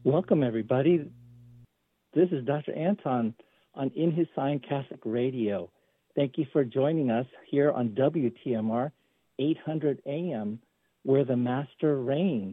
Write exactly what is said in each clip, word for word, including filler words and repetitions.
Welcome, everybody. This is Doctor Anton on In His Sign Catholic Radio. Thank you for joining us here on W T M R eight hundred A M, where the Master reigns.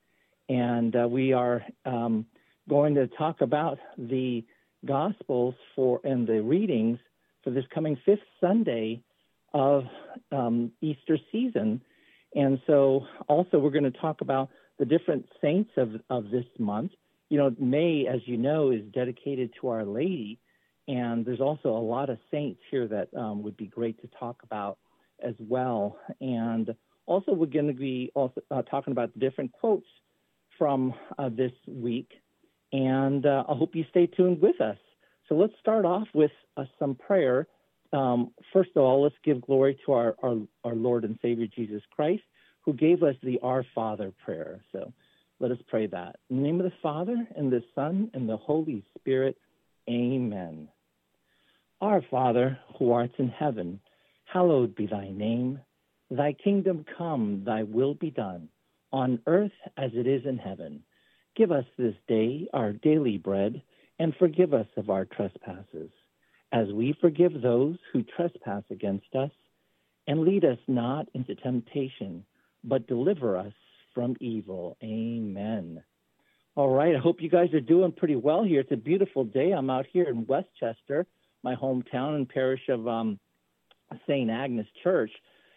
And uh, we are um, going to talk about the Gospels for and the readings for this coming fifth Sunday of um, Easter season. And so also we're going to talk about the different saints of, of this month. You know, May, as you know, is dedicated to Our Lady, and there's also a lot of saints here that um, would be great to talk about as well. And also we're going to be also uh, talking about the different quotes from uh, this week, and uh, I hope you stay tuned with us. So let's start off with uh, some prayer. Um, first of all, let's give glory to our, our, our Lord and Savior Jesus Christ, who gave us the Our Father prayer. So let us pray that. In the name of the Father, and the Son, and the Holy Spirit, amen. Our Father, who art in heaven, hallowed be thy name. Thy kingdom come, thy will be done, on earth as it is in heaven. Give us this day our daily bread, and forgive us of our trespasses, as we forgive those who trespass against us. And lead us not into temptation, but deliver us from evil. Amen. All right, I hope you guys are doing pretty well here. It's a beautiful day. I'm out here in Westchester, my hometown and parish of um, Saint Agnes Church.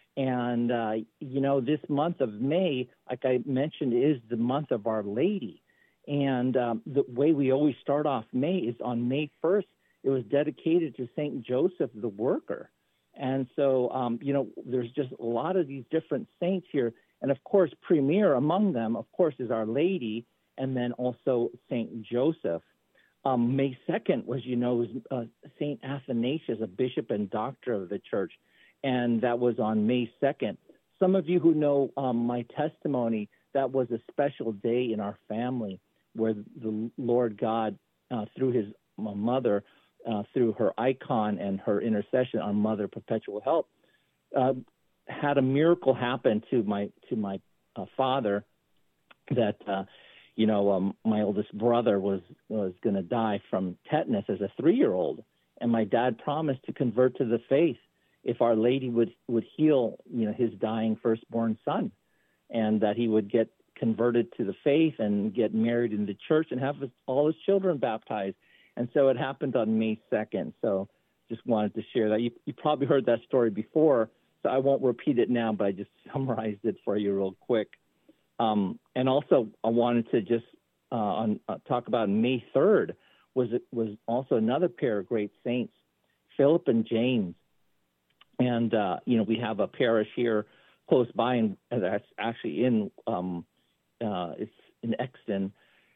And, uh, you know, this month of May, like I mentioned, is the month of Our Lady. And um, the way we always start off May is on May first, it was dedicated to Saint Joseph the Worker. And so, um, you know, there's just a lot of these different saints here. And, of course, premier among them, of course, is Our Lady, and then also Saint Joseph. Um, May second was, you know, was, uh, Saint Athanasius, a bishop and doctor of the church, and that was on May second. Some of you who know um, my testimony, that was a special day in our family where the Lord God, uh, through his mother, uh, through her icon and her intercession, our Mother Perpetual Help, uh, had a miracle happen to my to my uh, father that, uh, you know, um, my oldest brother was, was going to die from tetanus as a three-year-old. And my dad promised to convert to the faith if Our Lady would, would heal, you know, his dying firstborn son, and that he would get converted to the faith and get married in the church and have his, all his children baptized. And so it happened on May second. So just wanted to share that. You, you probably heard that story before, so I won't repeat it now, but I just summarized it for you real quick. Um, and also, I wanted to just uh, on, uh, talk about May third was was also another pair of great saints, Philip and James. And uh, you know, we have a parish here close by, and that's actually in um, uh, it's in Exton,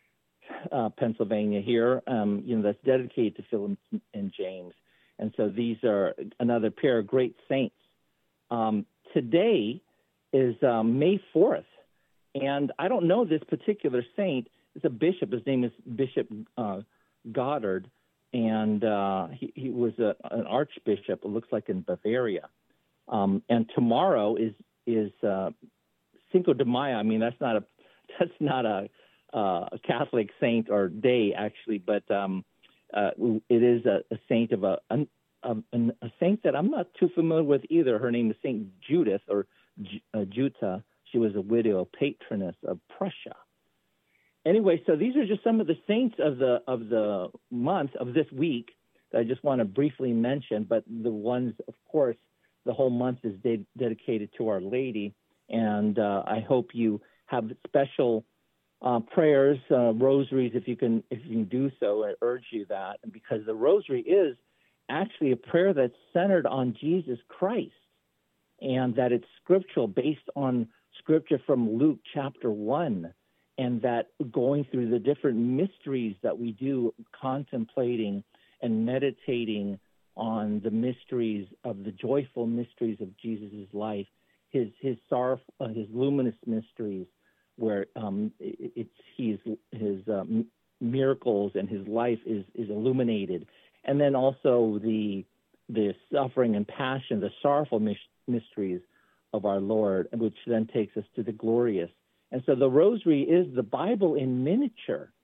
uh, Pennsylvania. Here, um, you know, that's dedicated to Philip and James. And so these are another pair of great saints. Um, today is um, May fourth, and I don't know this particular saint. It's a bishop. His name is Bishop uh, Goddard, and uh, he, he was a, an archbishop, it looks like, in Bavaria. Um, and tomorrow is is uh, Cinco de Mayo. I mean, that's not a that's not a, uh, a Catholic saint or day, actually, but um, uh, it is a, a saint of a, a A, a saint that I'm not too familiar with either. Her name is Saint Judith, or J- uh, Jutta. She was a widow, patroness of Prussia. Anyway, so these are just some of the saints of the of the month of this week that I just want to briefly mention. But the ones, of course, the whole month is de- dedicated to Our Lady, and uh, I hope you have special uh, prayers, uh, rosaries, if you can if you can do so. I urge you that, because the rosary is actually a prayer that's centered on Jesus Christ, and that it's scriptural, based on scripture from Luke chapter one, and that going through the different mysteries that we do, contemplating and meditating on the mysteries of the joyful mysteries of Jesus' life, his his sorrow, uh, his luminous mysteries, where um, it, it's he's his um, miracles and his life is is illuminated. And then also the the suffering and passion, the sorrowful mysteries of our Lord, which then takes us to the glorious. And so the rosary is the Bible in miniature.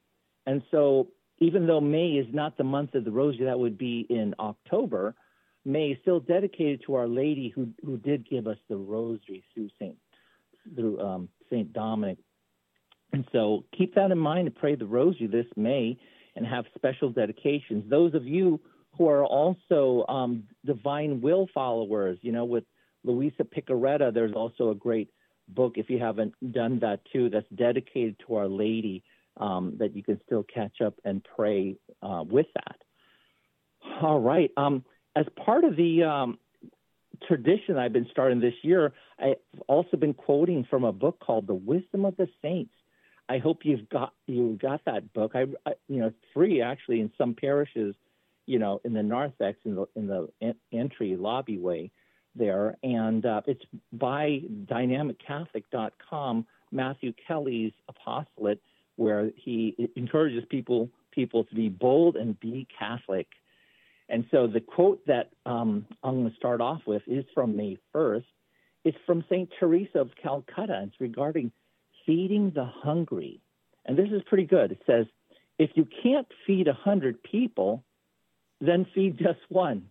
And so even though May is not the month of the rosary, that would be in October, May is still dedicated to Our Lady who who did give us the rosary through Saint through um, Saint Dominic. And so keep that in mind and pray the rosary this May and have special dedications. Those of you who are also um, Divine Will followers, you know, with Luisa Picaretta, there's also a great book, if you haven't done that too, that's dedicated to Our Lady, um, that you can still catch up and pray uh, with that. All right. Um, as part of the um, tradition I've been starting this year, I've also been quoting from a book called The Wisdom of the Saints. I hope you've got you got that book. I, I you know, it's free actually in some parishes, you know, in the narthex in the in the en- entry lobby way there, and uh, it's by dynamic catholic dot com, Matthew Kelly's apostolate, where he encourages people people to be bold and be Catholic. And so the quote that um, I'm going to start off with is from May first. It's from Saint Teresa of Calcutta. It's regarding feeding the hungry. And this is pretty good. It says, if you can't feed a hundred people, then feed just one.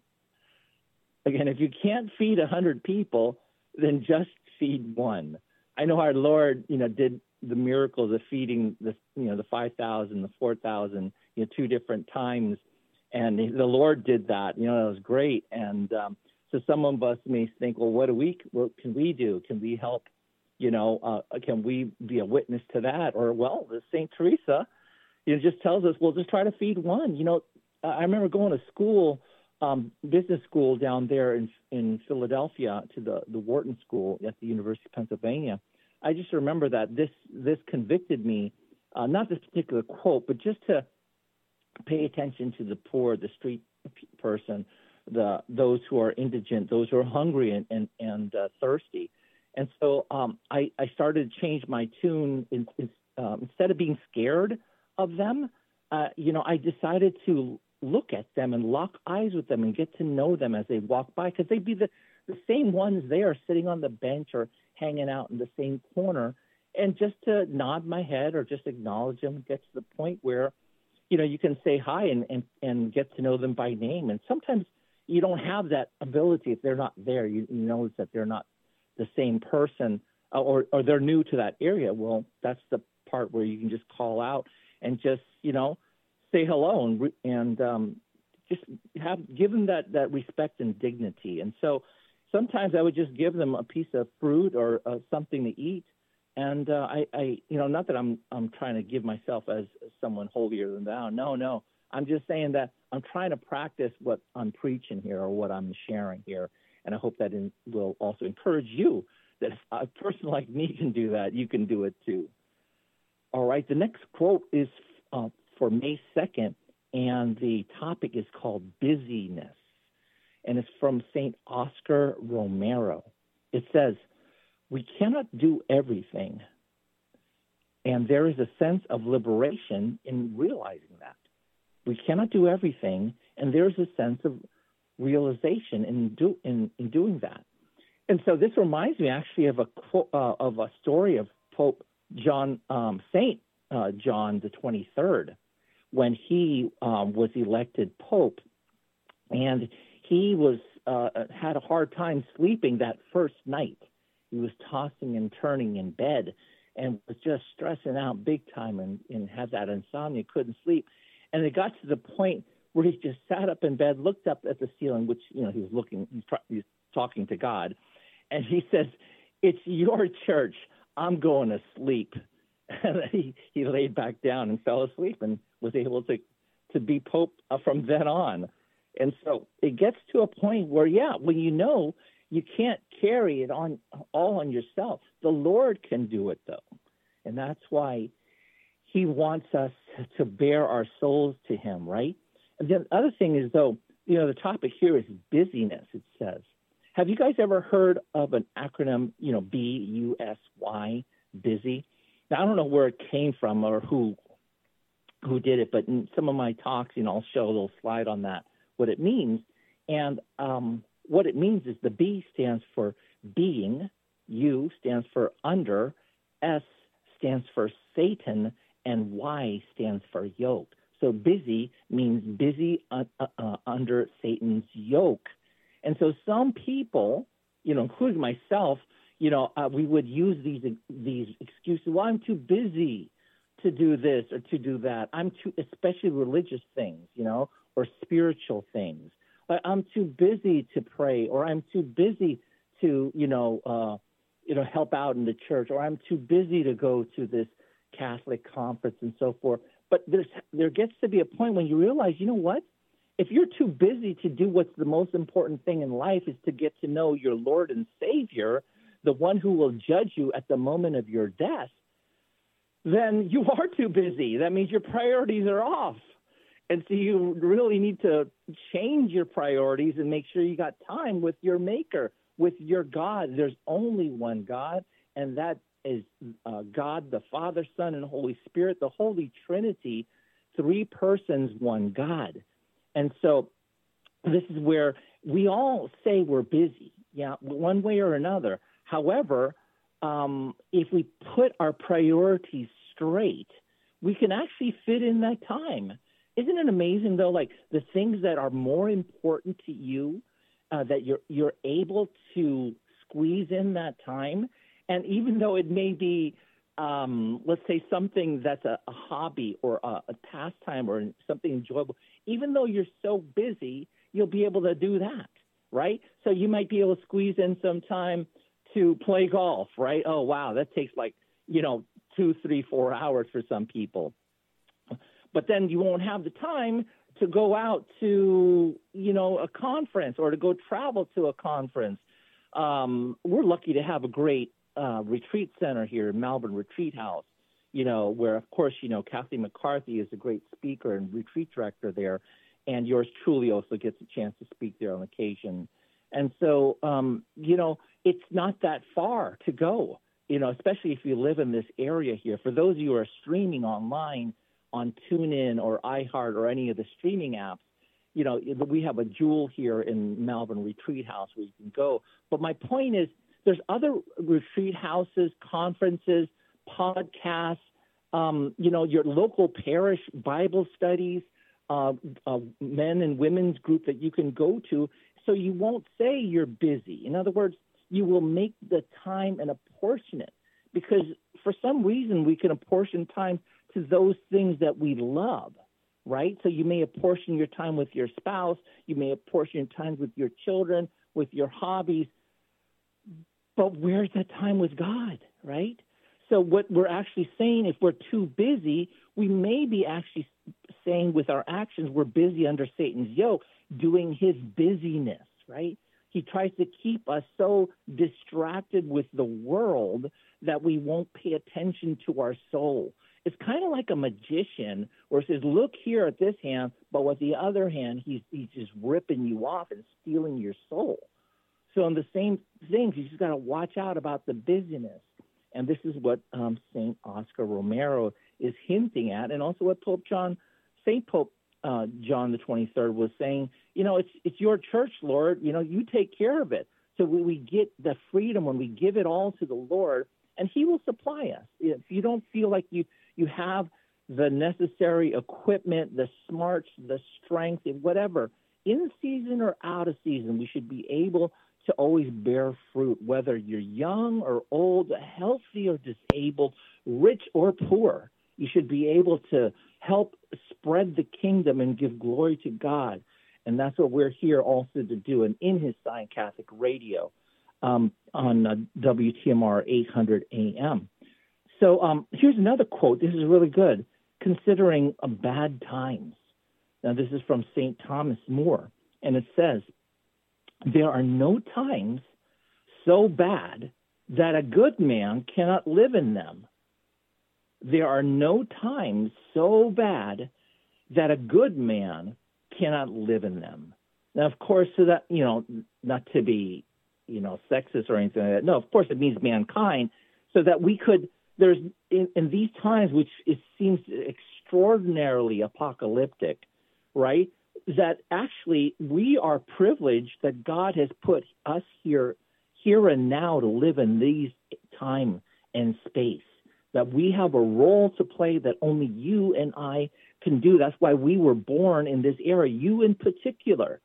Again, if you can't feed a hundred people, then just feed one. I know our Lord, you know, did the miracles of feeding the, you know, the five thousand, the four thousand, you know, two different times. And the Lord did that, you know, that was great. And um, so some of us may think, well, what do we, what can we do? Can we help? You know, uh, can we be a witness to that? Or, well, the Saint Teresa, you know, just tells us, well, just try to feed one. You know, I remember going to school, um, business school down there in in Philadelphia, to the, the Wharton School at the University of Pennsylvania. I just remember that this this convicted me, uh, not this particular quote, but just to pay attention to the poor, the street person, the those who are indigent, those who are hungry and and, and uh, thirsty. And so um, I, I started to change my tune. In, in, um, instead of being scared of them, uh, you know, I decided to look at them and lock eyes with them and get to know them as they walk by, because they'd be the, the same ones there sitting on the bench or hanging out in the same corner. And just to nod my head or just acknowledge them, get to the point where, you know, you can say hi and, and, and get to know them by name. And sometimes you don't have that ability if they're not there. You, you notice that they're not the same person, uh, or, or they're new to that area. Well, that's the part where you can just call out and just, you know, say hello and, and um, just have give them that, that respect and dignity. And so sometimes I would just give them a piece of fruit or uh, something to eat. And uh, I, I, you know, not that I'm I'm trying to give myself as someone holier than thou. No, no. I'm just saying that I'm trying to practice what I'm preaching here or what I'm sharing here. And I hope that in, will also encourage you that if a person like me can do that, you can do it too. All right. The next quote is uh, for May second, and the topic is called busyness. And it's from Saint Oscar Romero. It says, we cannot do everything, and there is a sense of liberation in realizing that. We cannot do everything, and there's a sense of realization in, do, in, in doing that. And so this reminds me actually of a uh, of a story of Pope John, um, Saint uh, John the twenty-third, when he um, was elected Pope, and he was uh, had a hard time sleeping that first night. He was tossing and turning in bed and was just stressing out big time and, and had that insomnia, couldn't sleep. And it got to the point where he just sat up in bed, looked up at the ceiling, which, you know, he was looking, he was, try, he was talking to God. And he says, it's your church. I'm going to sleep. And he, he laid back down and fell asleep and was able to, to be Pope uh, from then on. And so it gets to a point where, yeah, when you know you can't carry it on all on yourself, the Lord can do it, though. And that's why he wants us to bear our souls to him, right? And the other thing is, though, you know, the topic here is busyness, it says. Have you guys ever heard of an acronym, you know, B U S Y, busy? Now, I don't know where it came from or who who did it, but in some of my talks, you know, I'll show a little slide on that, what it means. And um, what it means is the B stands for being, U stands for under, S stands for Satan, and Y stands for yoke. So busy means busy uh, uh, under Satan's yoke. And so some people, you know, including myself, you know, uh, we would use these these excuses. Well, I'm too busy to do this or to do that. I'm too, especially religious things, you know, or spiritual things. I'm too busy to pray, or I'm too busy to, you know, uh, you know, help out in the church, or I'm too busy to go to this Catholic conference and so forth. But there's, there gets to be a point when you realize, you know what? If you're too busy to do what's the most important thing in life is to get to know your Lord and Savior, the one who will judge you at the moment of your death, then you are too busy. That means your priorities are off. And so you really need to change your priorities and make sure you got time with your Maker, with your God. There's only one God, and that is uh, God, the Father, Son, and Holy Spirit, the Holy Trinity, three persons, one God. And so this is where we all say we're busy, yeah, one way or another. However, um, if we put our priorities straight, we can actually fit in that time. Isn't it amazing, though, like the things that are more important to you, uh, that you're you're able to squeeze in that time? And even though it may be, um, let's say, something that's a, a hobby or a, a pastime or something enjoyable, even though you're so busy, you'll be able to do that, right? So you might be able to squeeze in some time to play golf, right? Oh, wow, that takes like, you know, two, three, four hours for some people. But then you won't have the time to go out to, you know, a conference or to go travel to a conference. Um, we're lucky to have a great uh, retreat center here in Melbourne Retreat House, you know, where, of course, you know, Kathy McCarthy is a great speaker and retreat director there, and yours truly also gets a chance to speak there on occasion. And so, um, you know, it's not that far to go, you know, especially if you live in this area here. For those of you who are streaming online on TuneIn or iHeart or any of the streaming apps, you know, we have a jewel here in Melbourne Retreat House where you can go. But my point is there's other retreat houses, conferences, podcasts, um, you know, your local parish Bible studies, uh, uh, men and women's group that you can go to, so you won't say you're busy. In other words, you will make the time and apportion it, because for some reason we can apportion time to those things that we love, right? So you may apportion your time with your spouse, you may apportion your time with your children, with your hobbies, but where's the time with God, right? So what we're actually saying, if we're too busy, we may be actually saying with our actions, we're busy under Satan's yoke, doing his busyness, right? He tries to keep us so distracted with the world that we won't pay attention to our soul. It's kind of like a magician where it says, look here at this hand, but with the other hand, he's, he's just ripping you off and stealing your soul. So in the same things, you just got to watch out about the busyness. And this is what um, Saint Oscar Romero is hinting at, and also what Pope John, Saint Pope uh, John the twenty-third was saying, you know, it's it's your church, Lord, you know, you take care of it. So we, we get the freedom when we give it all to the Lord, and he will supply us. If you don't feel like you, you have the necessary equipment, the smarts, the strength, whatever, in season or out of season, we should be able to always bear fruit, whether you're young or old, healthy or disabled, rich or poor. You should be able to help spread the kingdom and give glory to God. And that's what we're here also to do. And in his Zion Catholic Radio um, on uh, W T M R eight hundred A M. So um, here's another quote. This is really good. Considering uh, bad times. Now, this is from Saint Thomas More. And it says, there are no times so bad that a good man cannot live in them. There are no times so bad that a good man cannot live in them. Now, of course, so that, you know, not to be, you know, sexist or anything like that. No, of course, it means mankind, so that we could, there's, in, in these times, which it seems extraordinarily apocalyptic, right, that actually we are privileged that God has put us here, here and now to live in these time and space. that we have a role to play that only you and I can do. That's why we were born in this era. You in particular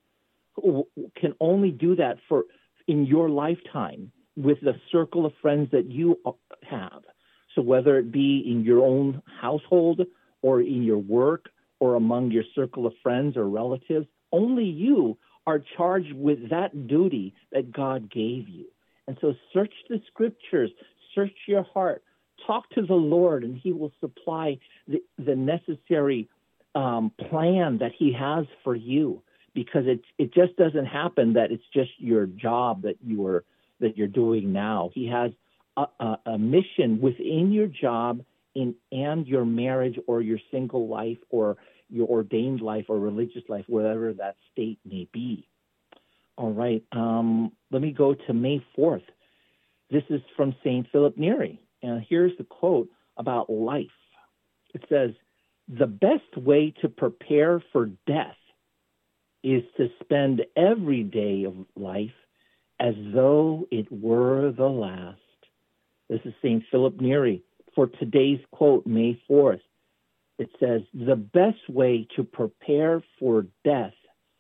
can only do that for in your lifetime with the circle of friends that you have. So whether it be in your own household or in your work or among your circle of friends or relatives, only you are charged with that duty that God gave you. And so search the scriptures, search your heart, talk to the Lord, and he will supply the, the necessary um, plan that he has for you, because it it just doesn't happen that it's just your job that you are that you're doing now. He has a, a, a mission within your job in and your marriage or your single life or your ordained life or religious life, whatever that state may be. All right. Um, let me go to May fourth. This is from Saint Philip Neri. And here's the quote about life. It says, "The best way to prepare for death is to spend every day of life as though it were the last." This is Saint Philip Neri for today's quote, May fourth. It says, "The best way to prepare for death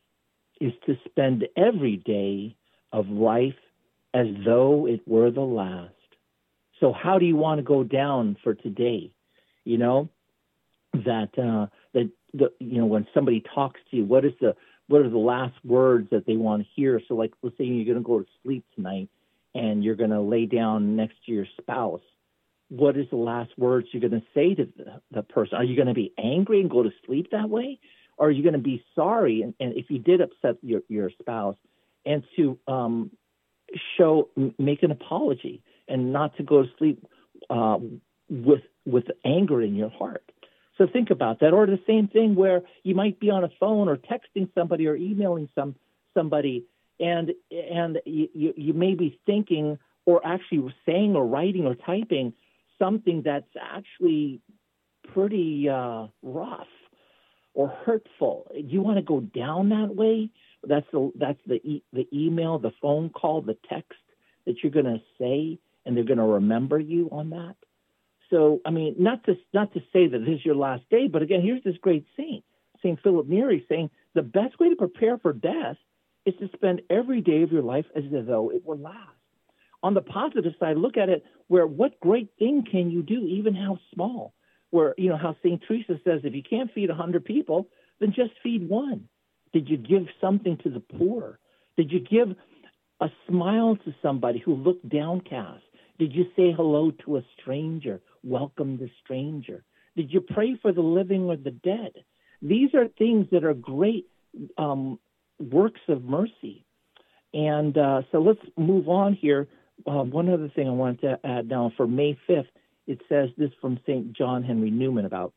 is to spend every day of life as though it were the last." So how do you want to go down for today? You know, that, uh, that the, you know, when somebody talks to you, what is the, what are the last words that they want to hear? So like, let's say you're going to go to sleep tonight and you're going to lay down next to your spouse. What is the last words you're going to say to the, the person? Are you going to be angry and go to sleep that way? Or are you going to be sorry? And, and if you did upset your, your spouse, and to um, show, make an apology and not to go to sleep uh, with, with anger in your heart. So think about that. Or the same thing where you might be on a phone or texting somebody or emailing some somebody, and and you, you, you may be thinking or actually saying or writing or typing something that's actually pretty uh, rough or hurtful. Do you want to go down that way? That's the that's the e- the email, the phone call, the text that you're going to say, and they're going to remember you on that. So, I mean, not to not to say that this is your last day, but again, here's this great saint, Saint Philip Neri, saying the best way to prepare for death is to spend every day of your life as though it were last. On the positive side, look at it where what great thing can you do, even how small, where, you know, how Saint Teresa says, if you can't feed one hundred people, then just feed one. Did you give something to the poor? Did you give a smile to somebody who looked downcast? Did you say hello to a stranger, welcome the stranger? Did you pray for the living or the dead? These are things that are great um, works of mercy. And uh, so let's move on here. Uh, one other thing I wanted to add now for May fifth, it says this from Saint John Henry Newman about,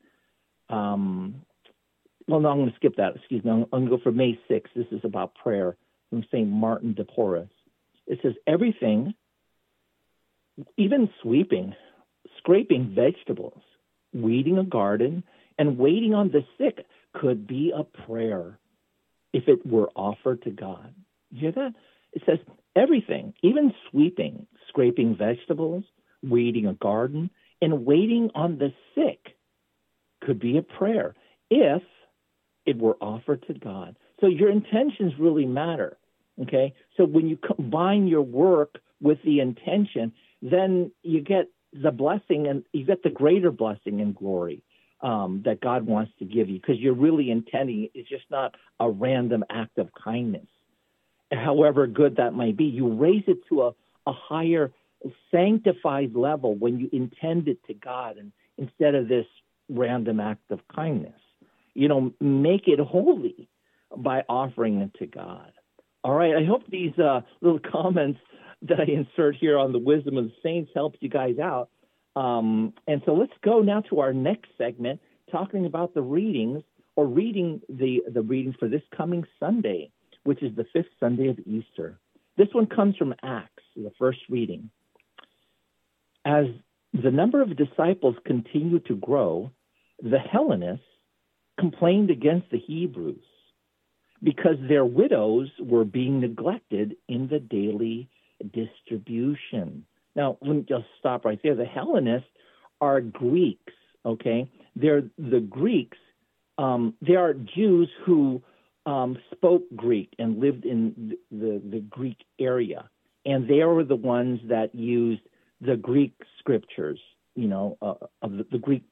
um, well, no, I'm going to skip that. Excuse me. I'm, I'm going to go for May sixth. This is about prayer from Saint Martin de Porres. It says, everything, even sweeping, scraping vegetables, weeding a garden, and waiting on the sick could be a prayer if it were offered to God. You hear that? It says everything, even sweeping, scraping vegetables, weeding a garden, and waiting on the sick could be a prayer if it were offered to God. So your intentions really matter, okay? So when you combine your work with the intention, then you get the blessing and you get the greater blessing and glory um, that God wants to give you, because you're really intending. It's just not a random act of kindness. However good that might be, you raise it to a, a higher sanctified level when you intend it to God, and instead of this random act of kindness. You know, make it holy by offering it to God. All right, I hope these uh, little comments that I insert here on the wisdom of the saints helps you guys out. Um, and so let's go now to our next segment, talking about the readings, or reading the, the readings for this coming Sunday, which is the fifth Sunday of Easter. This one comes from Acts, the first reading. As the number of disciples continued to grow, the Hellenists complained against the Hebrews because their widows were being neglected in the daily distribution. Now, let me just stop right there. The Hellenists are Greeks, okay? They're the Greeks. Um, they are Jews who um, spoke Greek and lived in the, the, the Greek area. And they were the ones that used the Greek scriptures, you know, uh, of the, the Greek,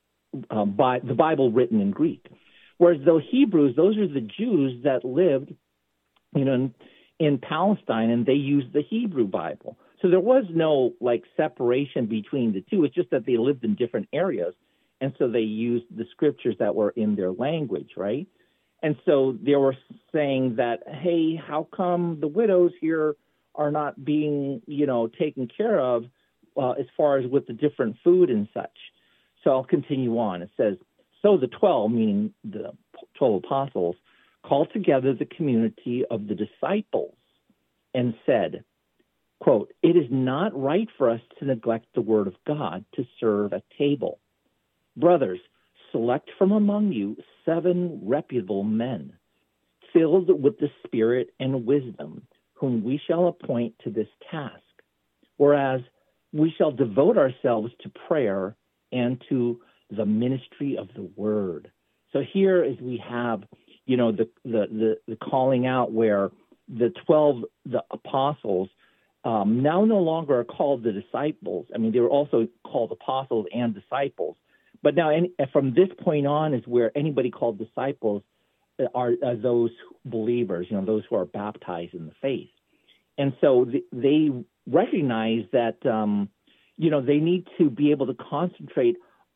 um, by, the Bible written in Greek. Whereas the Hebrews, those are the Jews that lived, you know, in, in Palestine, and they used the Hebrew Bible. So there was no, like, separation between the two. It's just that they lived in different areas, and so they used the scriptures that were in their language, right? And so they were saying that, hey, how come the widows here are not being, you know, taken care of uh, as far as with the different food and such? So I'll continue on. It says, so the twelve, meaning the twelve apostles, called together the community of the disciples and said, quote, it is not right for us to neglect the word of God to serve at table. Brothers, select from among you seven reputable men, filled with the Spirit and wisdom, whom we shall appoint to this task, whereas we shall devote ourselves to prayer and to the ministry of the word. So here is we have, you know, the the the, the calling out where the twelve, the apostles, um, now no longer are called the disciples. I mean, they were also called apostles and disciples. But now any, from this point on is where anybody called disciples are, are those believers, you know, those who are baptized in the faith. And so th- they recognize that, um, you know, they need to be able to concentrate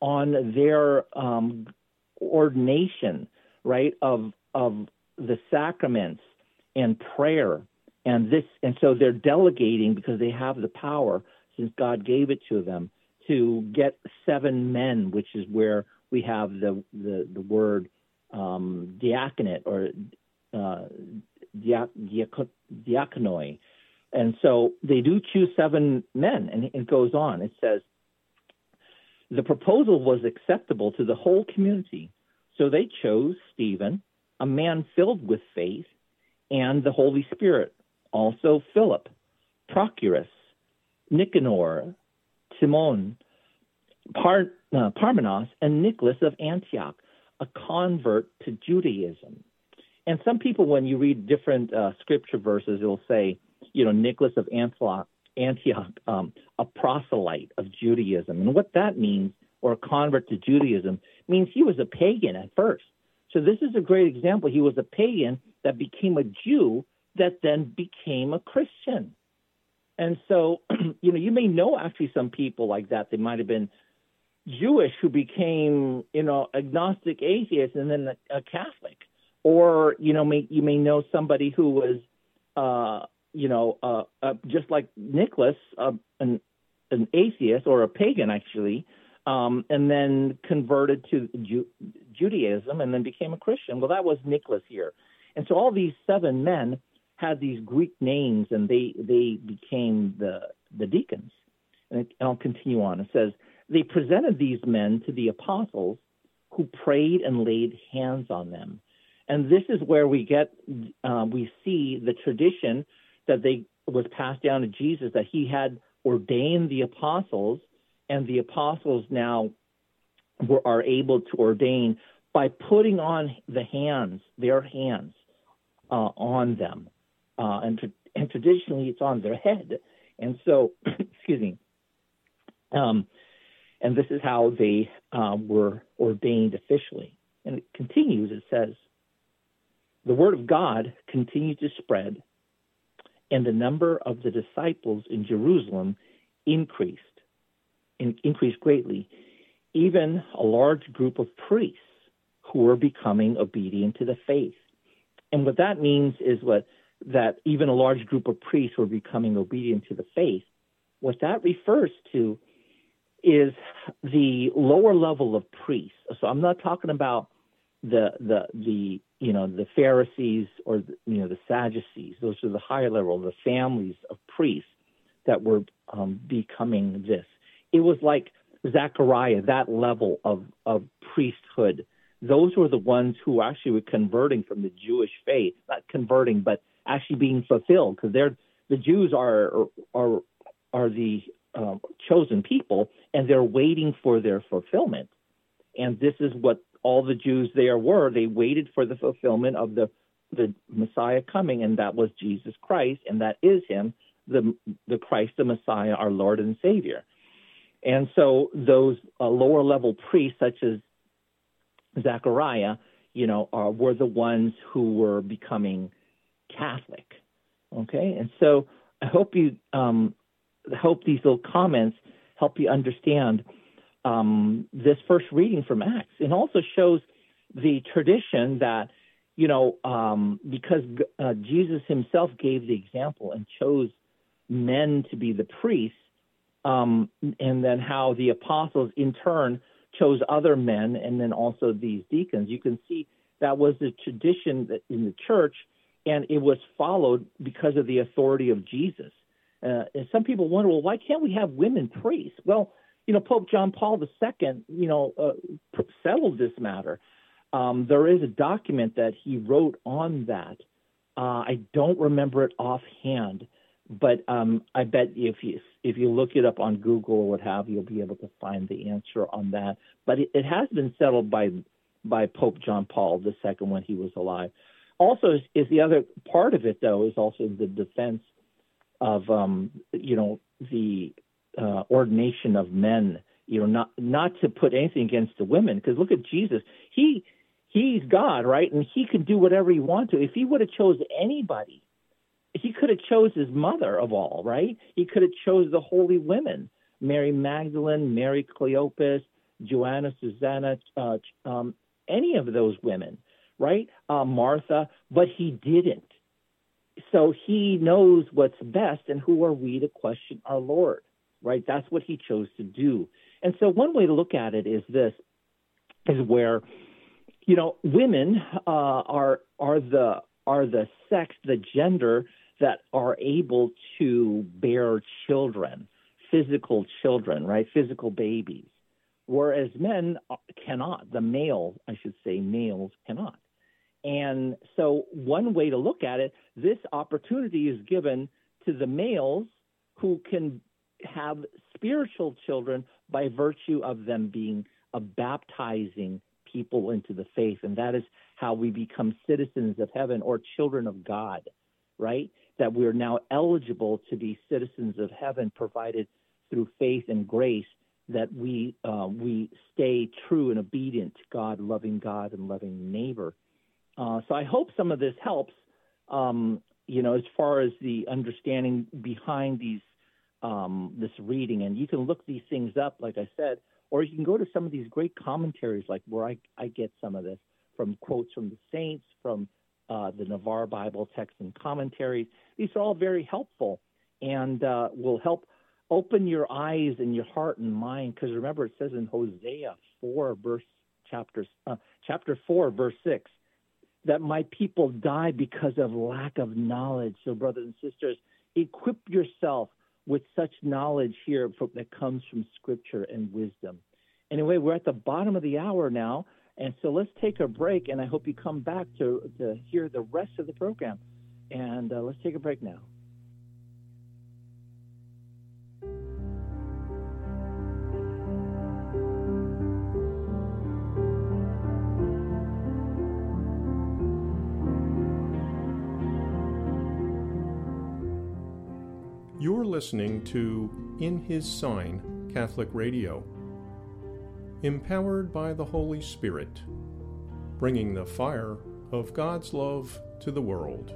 on their um, ordination, right, of of the sacraments and prayer. And this, and so they're delegating because they have the power, since God gave it to them, to get seven men, which is where we have the the, the word um, diaconate or uh, diak, diak, diaconoi. And so they do choose seven men, and it goes on. It says, the proposal was acceptable to the whole community, so they chose Stephen, a man filled with faith and the Holy Spirit, also Philip, Prochorus, Nicanor, Timon, Par, uh, Parmenas, and Nicholas of Antioch, a convert to Judaism. And some people, when you read different uh, scripture verses, it'll say, you know, Nicholas of Antioch, Antioch um, a proselyte of Judaism. And what that means, or a convert to Judaism, means he was a pagan at first. So this is a great example. He was a pagan that became a Jew that then became a Christian. And so, you know, you may know actually some people like that. They might have been Jewish who became, you know, agnostic atheist and then a, a Catholic. Or, you know, may, you may know somebody who was, uh, you know, uh, uh, just like Nicholas, uh, an, an atheist or a pagan, actually, um, and then converted to Ju- Judaism and then became a Christian. Well, that was Nicholas here. And so all these seven men had these Greek names, and they, they became the, the deacons. And it, I'll continue on. It says, they presented these men to the apostles, who prayed and laid hands on them. And this is where we get, uh, we see the tradition that they was passed down to Jesus, that he had ordained the apostles, and the apostles now were, are able to ordain by putting on the hands, their hands, uh, on them. Uh, and, tra- and traditionally, it's on their head. And so, excuse me, um, and this is how they uh, were ordained officially. And it continues, it says, the word of God continued to spread, and the number of the disciples in Jerusalem increased, in, increased greatly, even a large group of priests who were becoming obedient to the faith. And what that means is what that even a large group of priests were becoming obedient to the faith. What that refers to is the lower level of priests. So I'm not talking about the the the you know the Pharisees or the, you know the Sadducees. Those are the higher level, the families of priests that were um, becoming this. It was like Zechariah, that level of of priesthood. Those were the ones who actually were converting from the Jewish faith, not converting, but actually being fulfilled, because they're the Jews are are are the um, chosen people, and they're waiting for their fulfillment. And this is what all the Jews there were. They waited for the fulfillment of the, the Messiah coming, and that was Jesus Christ, and that is him, the, the Christ, the Messiah, our Lord and Savior. And so those uh, lower-level priests, such as Zechariah, you know, uh, were the ones who were becoming Catholic. Okay, and so I hope you um, hope these little comments help you understand um, this first reading from Acts. It also shows the tradition that, you know, um, because uh, Jesus himself gave the example and chose men to be the priests, um, and then how the apostles in turn chose other men, and then also these deacons. You can see that was the tradition in the church, and it was followed because of the authority of Jesus. Uh, and some people wonder, well, why can't we have women priests? Well, you know, Pope John Paul the Second, you know, uh, settled this matter. Um, there is a document that he wrote on that. Uh, I don't remember it offhand, but um, I bet if you if you look it up on Google or what have you, you'll be able to find the answer on that. But it, it has been settled by by Pope John Paul the Second when he was alive. Also, is, is the other part of it, though, is also the defense of, um, you know, the uh, ordination of men, you know, not not to put anything against the women, because look at Jesus. He he's God, right? And he could do whatever he wanted to. If he would have chose anybody, he could have chose his mother of all, right? He could have chose the holy women, Mary Magdalene, Mary Cleopas, Joanna, Susanna, uh, um, any of those women, right? Uh, Martha, but he didn't. So he knows what's best, and who are we to question our Lord, right? That's what he chose to do. And so one way to look at it is this, is where, you know, women uh, are are the are the sex, the gender that are able to bear children, physical children, right? Physical babies, whereas men cannot. The males, I should say, males cannot. And so one way to look at it, this opportunity is given to the males who can have spiritual children by virtue of them being a baptizing people into the faith. And that is how we become citizens of heaven, or children of God, right? That we're now eligible to be citizens of heaven, provided through faith and grace that we uh, we stay true and obedient to God, loving God and loving neighbor. Uh, so I hope some of this helps, um, you know, as far as the understanding behind these um, this reading. And you can look these things up, like I said, or you can go to some of these great commentaries, like where I, I get some of this from quotes from the saints, from uh, the Navarre Bible text and commentaries. These are all very helpful and uh, will help open your eyes and your heart and mind. Because remember, it says in Hosea four, verse chapter uh, chapter four, verse six, that my people die because of lack of knowledge. So, brothers and sisters, equip yourself with such knowledge here from, that comes from Scripture and wisdom. Anyway, we're at the bottom of the hour now, and so let's take a break, and I hope you come back to, to hear the rest of the program. And uh, let's take a break now. You're listening to In His Sign Catholic Radio, empowered by the Holy Spirit, bringing the fire of God's love to the world.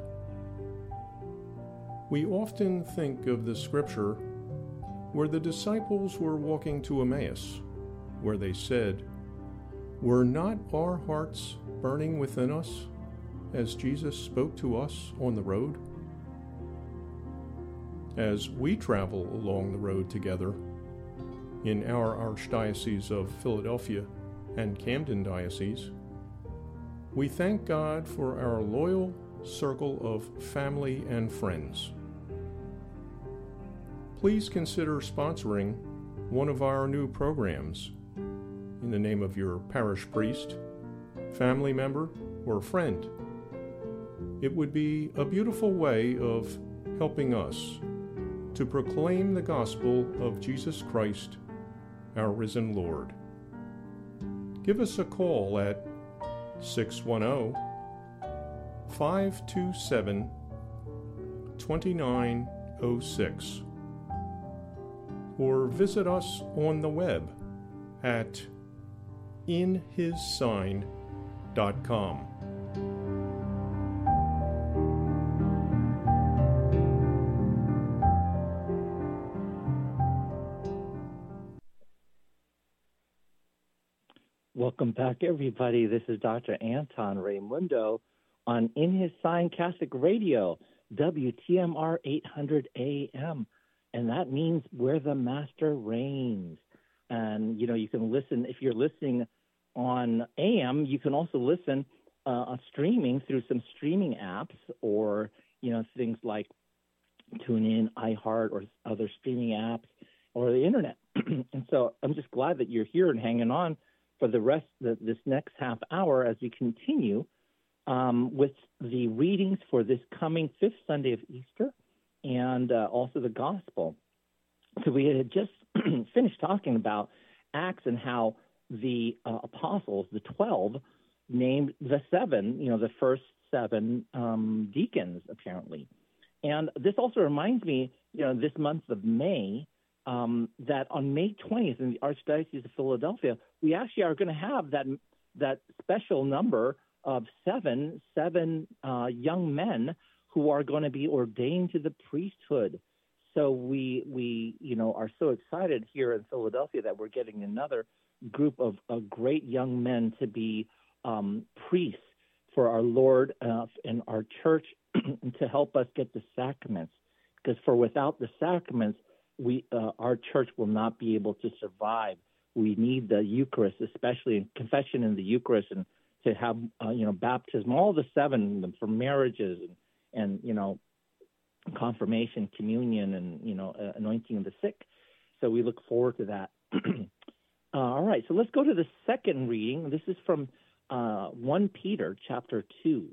We often think of the scripture where the disciples were walking to Emmaus, where they said, "Were not our hearts burning within us as Jesus spoke to us on the road?" As we travel along the road together in our Archdiocese of Philadelphia and Camden Diocese, we thank God for our loyal circle of family and friends. Please consider sponsoring one of our new programs in the name of your parish priest, family member, or friend. It would be a beautiful way of helping us to proclaim the gospel of Jesus Christ, our risen Lord. Give us a call at six one zero, five two seven, two nine zero six or visit us on the web at in his sign dot com. Welcome back, everybody. This is Doctor Anton Raimundo on In His Sign Catholic Radio, W T M R eight hundred A M, and that means where the Master reigns. And, you know, you can listen, if you're listening on A M, you can also listen uh, on streaming through some streaming apps or, you know, things like TuneIn, iHeart, or other streaming apps or the internet. And so I'm just glad that you're here and hanging on for the rest of this next half hour as we continue um, with the readings for this coming fifth Sunday of Easter and uh, also the gospel. So we had just finished talking about Acts and how the uh, apostles, the twelve, named the seven, you know, the first seven um, deacons, apparently. And this also reminds me, you know, this month of May, um, that on May twentieth in the Archdiocese of Philadelphia, we actually are going to have that that special number of seven, seven uh, young men who are going to be ordained to the priesthood. So we, we, you know, are so excited here in Philadelphia that we're getting another group of, of great young men to be um, priests for our Lord uh, and our church to help us get the sacraments. Because for without the sacraments, we uh, our church will not be able to survive. We need the Eucharist, especially in confession in the Eucharist, and to have uh, you know baptism, all the seven for marriages and, and you know confirmation, communion, and you know uh, anointing of the sick. So we look forward to that. uh, all right, so let's go to the second reading. This is from uh, First Peter chapter two.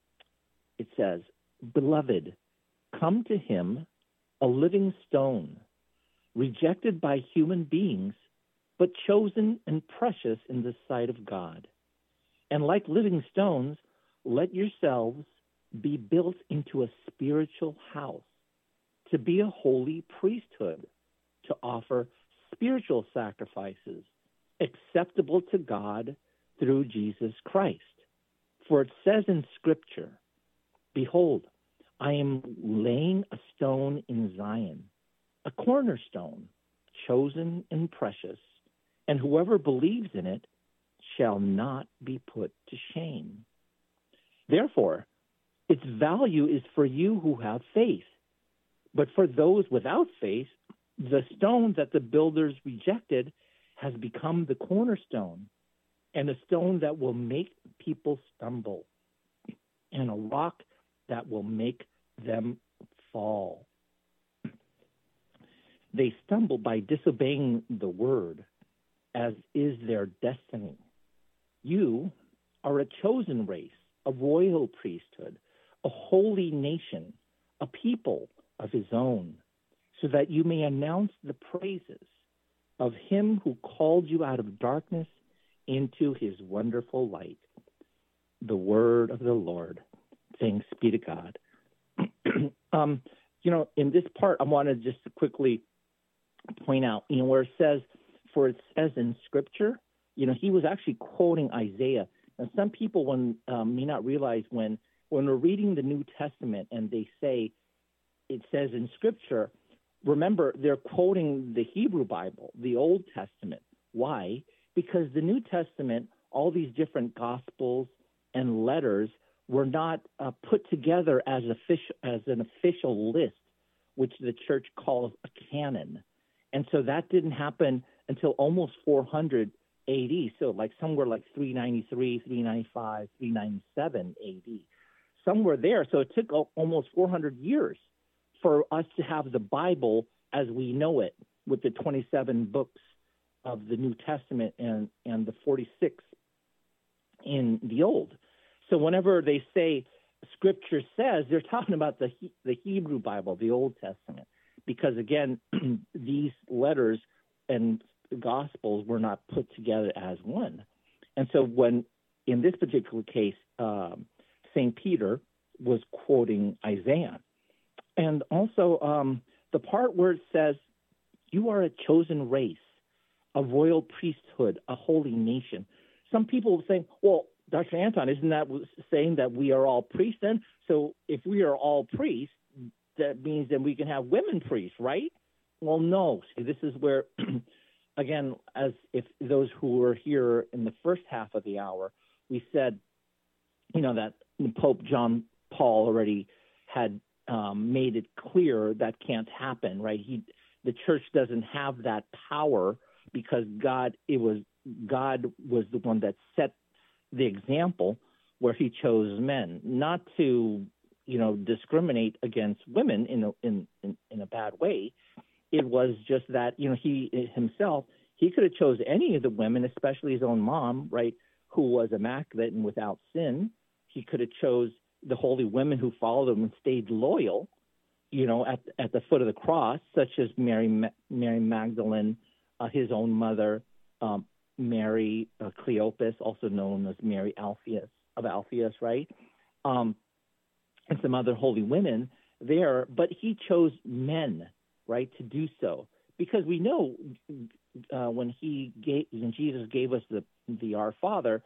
It says, "Beloved, come to him, a living stone, rejected by human beings, but chosen and precious in the sight of God. And like living stones, let yourselves be built into a spiritual house, to be a holy priesthood, to offer spiritual sacrifices acceptable to God through Jesus Christ. For it says in Scripture, 'Behold, I am laying a stone in Zion, a cornerstone, chosen and precious, and whoever believes in it shall not be put to shame. Therefore, its value is for you who have faith. But for those without faith, the stone that the builders rejected has become the cornerstone, and a stone that will make people stumble, and a rock that will make them fall. They stumble by disobeying the word, as is their destiny. You are a chosen race, a royal priesthood, a holy nation, a people of his own, so that you may announce the praises of him who called you out of darkness into his wonderful light." The word of the Lord. Thanks be to God. um, you know, in this part, I want to just quickly point out, you know, where it says, for it says in Scripture, you know, he was actually quoting Isaiah. Now, some people when, um, may not realize when, when we're reading the New Testament and they say it says in Scripture, remember, they're quoting the Hebrew Bible, the Old Testament. Why? Because the New Testament, all these different Gospels and letters were not uh, put together as, official, as an official list, which the church calls a canon. And so that didn't happen until almost four hundred A D, so like somewhere like three ninety-three, three ninety-five, three ninety-seven A D, somewhere there. So it took almost four hundred years for us to have the Bible as we know it, with the twenty-seven books of the New Testament and, and the forty-six in the Old. So whenever they say Scripture says, they're talking about the the Hebrew Bible, the Old Testament, because, again, these letters and Gospels were not put together as one. And so when, in this particular case, um, Saint Peter was quoting Isaiah. And also um, the part where it says, you are a chosen race, a royal priesthood, a holy nation. Some people will say, well, Doctor Anton, isn't that saying that we are all priests then? So if we are all priests, that means that we can have women priests, right? Well, no. See, this is where, again, as if those who were here in the first half of the hour, we said, you know, that Pope John Paul already had um, made it clear that can't happen, right? He, the church doesn't have that power because God, it was God was the one that set the example where he chose men, not to, you know, discriminate against women in a, in, in, in a bad way. It was just that, you know, he himself, he could have chose any of the women, especially his own mom, right, who was immaculate and without sin. He could have chose the holy women who followed him and stayed loyal, you know, at at the foot of the cross, such as Mary Mary Magdalene, uh, his own mother, um, Mary uh, Cleopas, also known as Mary Alphaeus of Alphaeus, right, um, and some other holy women there. But he chose men, right, to do so, because we know uh, when he gave, when Jesus gave us the the Our Father,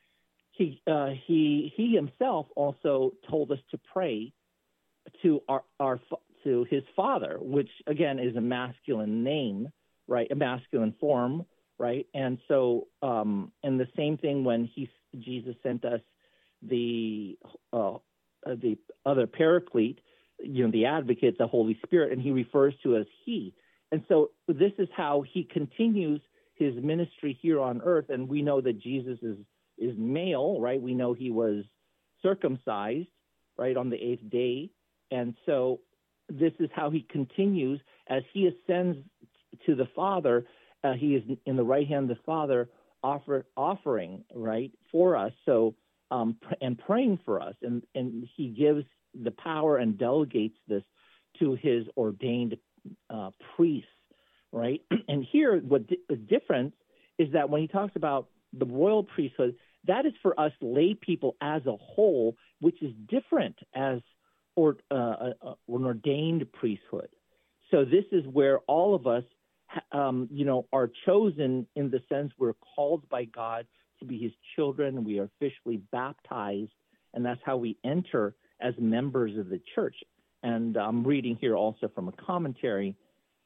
he uh, he he himself also told us to pray to our our to his Father, which again is a masculine name, right, a masculine form, right, and so um, and the same thing when he Jesus sent us the uh, the other Paraclete, you know, the Advocate, the Holy Spirit, and he refers to as he. And so this is how he continues his ministry here on earth. And we know that Jesus is, is male, right? We know he was circumcised, right, on the eighth day. And so this is how he continues as he ascends to the Father. Uh, he is in the right hand of the Father, offer, offering, right, for us. So, um, and praying for us. And, and he gives the power and delegates this to his ordained uh, priests, right? And here, what di- the difference is that when he talks about the royal priesthood, that is for us lay people as a whole, which is different as or uh, uh, an ordained priesthood. So this is where all of us, um, you know, are chosen in the sense we're called by God to be his children. We are officially baptized, and that's how we enter as members of the church. And I'm reading here also from a commentary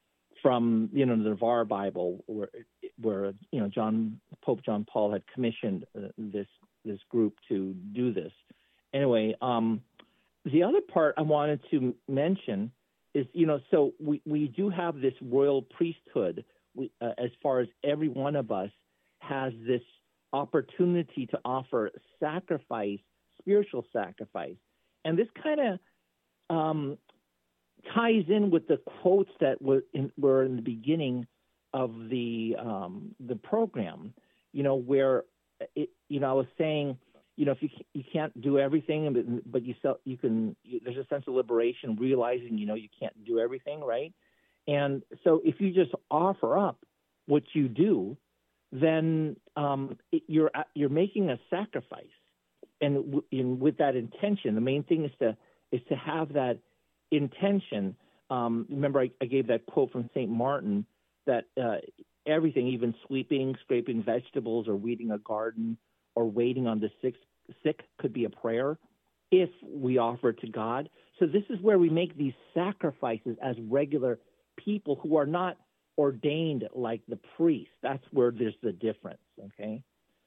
from, you know, the Navarre Bible, where, where you know, John Pope John Paul had commissioned uh, this this group to do this. Anyway, um, the other part I wanted to mention is, you know, so we, we do have this royal priesthood. We, uh, as far as every one of us has this opportunity to offer sacrifice, spiritual sacrifice. And this kind of um, ties in with the quotes that were in, were in the beginning of the um, the program. You know, where it, you know I was saying, you know, if you you can't do everything, but, but you sell, you can. You, there's a sense of liberation, realizing you know you can't do everything, right? And so if you just offer up what you do, then um, it, you're you're making a sacrifice. And, w- and with that intention, the main thing is to is to have that intention. Um, remember, I, I gave that quote from Saint Martin that uh, everything, even sweeping, scraping vegetables, or weeding a garden, or waiting on the sick, sick, could be a prayer if we offer it to God. So this is where we make these sacrifices as regular people who are not ordained like the priest. That's where there's the difference. Okay.